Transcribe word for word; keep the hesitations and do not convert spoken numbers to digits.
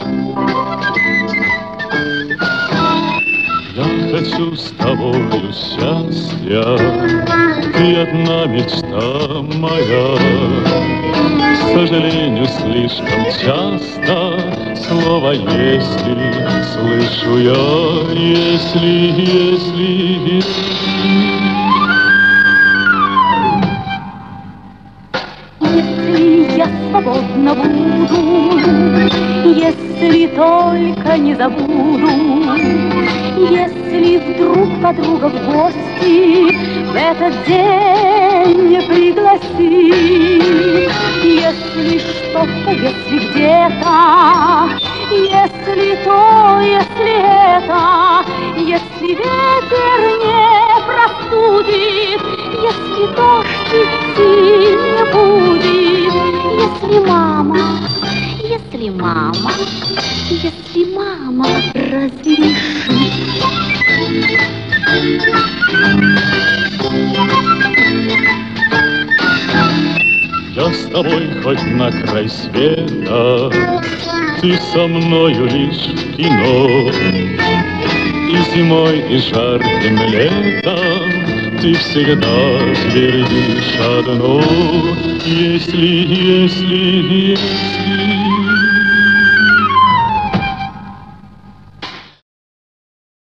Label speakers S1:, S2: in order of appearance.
S1: Я хочу с тобою счастья, ты одна мечта моя. К сожалению, слишком часто слово «если» слышу я. Если, если, если.
S2: Если я свободна буду, если только не забуду, если вдруг подруга в гости в этот день не пригласит, если что-то, если где-то, если то, если это, если ветер не простудит, если дождь идти не будет, если мама, если мама, если мама разрешит.
S1: Я с тобой хоть на край света, ты со мною лишь в кино. И зимой, и жарким летом ты всегда твердишь одно. Если, если, если